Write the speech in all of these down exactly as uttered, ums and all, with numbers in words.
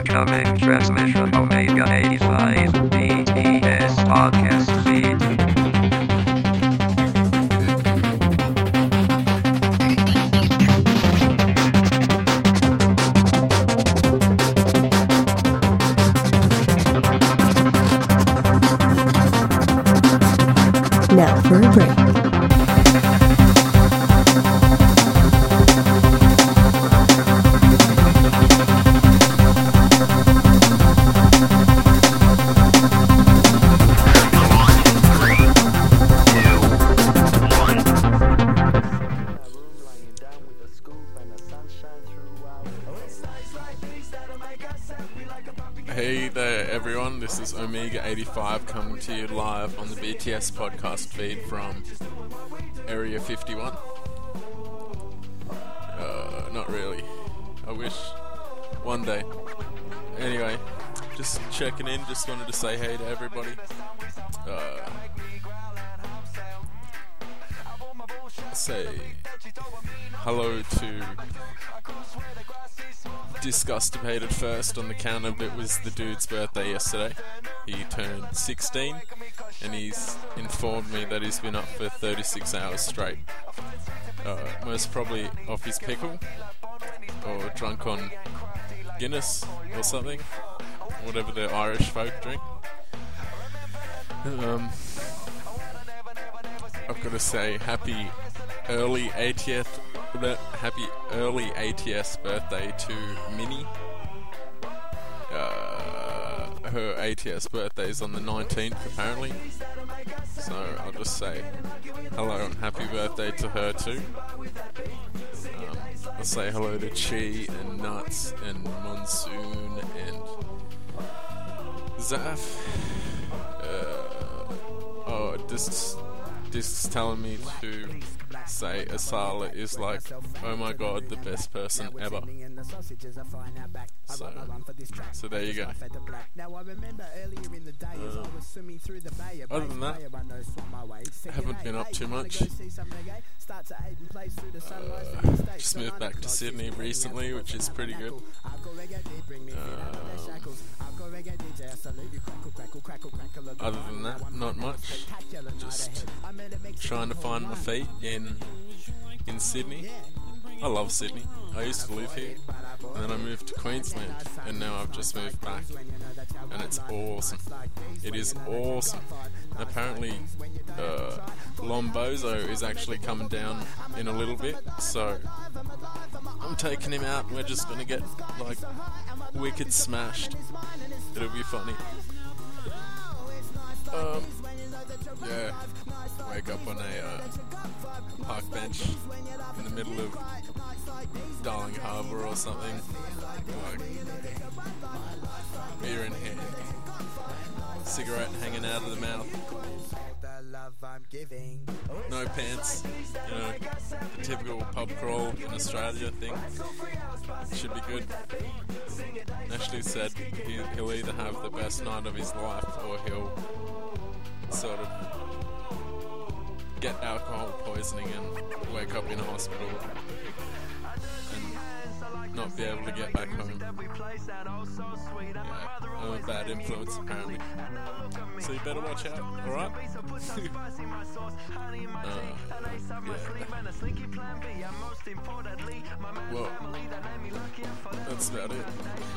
Incoming transmission Omega eighty-five B T S podcast feed. Now for a break. Hey there everyone, this is Omega eighty-five coming to you live on the B T S podcast feed from Area fifty-one. Uh, not really. I wish one day. Anyway, just checking in, just wanted to say hey to everybody. Uh, say hello to Disgustipated first on the count of it was the dude's birthday yesterday. He turned sixteen and he's informed me that he's been up for thirty-six hours straight. Uh, most probably off his pickle or drunk on Guinness or something, whatever the Irish folk drink. Um, I've got to say happy early eightieth Happy early eightieth birthday to Minnie. Uh, her eightieth birthday is on the nineteenth apparently. So I'll just say hello and happy birthday to her too. Um, I'll say hello to Chi and Nuts and Monsoon and Zaf. Uh, oh, this this is telling me to say Asala is like, oh my god, the best person ever. So, so there you go. Uh, other than that, I haven't been up too much. Uh, just moved back to Sydney recently, which is pretty good. Uh, other than that, not much. Just trying to find my feet in in Sydney. I love Sydney. I used to live here, and then I moved to Queensland, and now I've just moved back, and it's awesome. It is awesome. Apparently, uh, Lombozo is actually coming down in a little bit, so I'm taking him out. We're just gonna get like wicked smashed. It'll be funny. Um, yeah, wake up on a uh, park bench in the middle of Darling Harbour or something, like beer in hand, cigarette hanging out of the mouth, no pants, you know, the typical pub crawl in Australia thing. Should be good. Ashley said he, he'll either have the best night of his life or he'll sort of get alcohol poisoning and wake up in a hospital and not be able to get back home. Yeah, I'm a bad influence apparently. So you better watch out, alright? uh, yeah. Well, that's about it.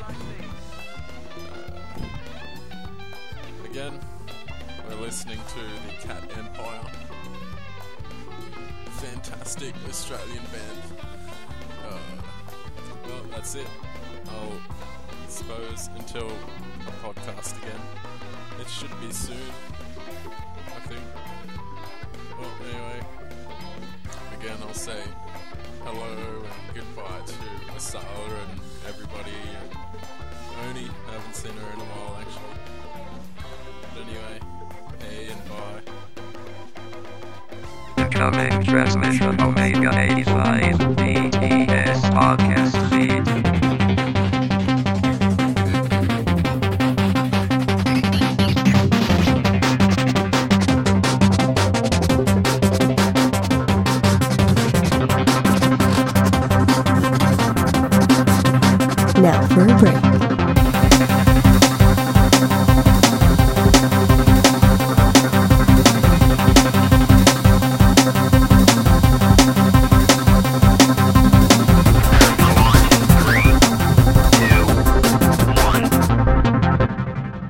Uh, again, we're listening to the Cat Empire. Fantastic Australian band. Uh, well, that's it. I'll suppose until a podcast again. It should be soon, I think. Well, anyway, again I'll say hello and goodbye to Asala and everybody and Oni. I haven't seen her in a while actually. But anyway, hey and bye. Incoming transmission Omega eighty-five B T S podcast.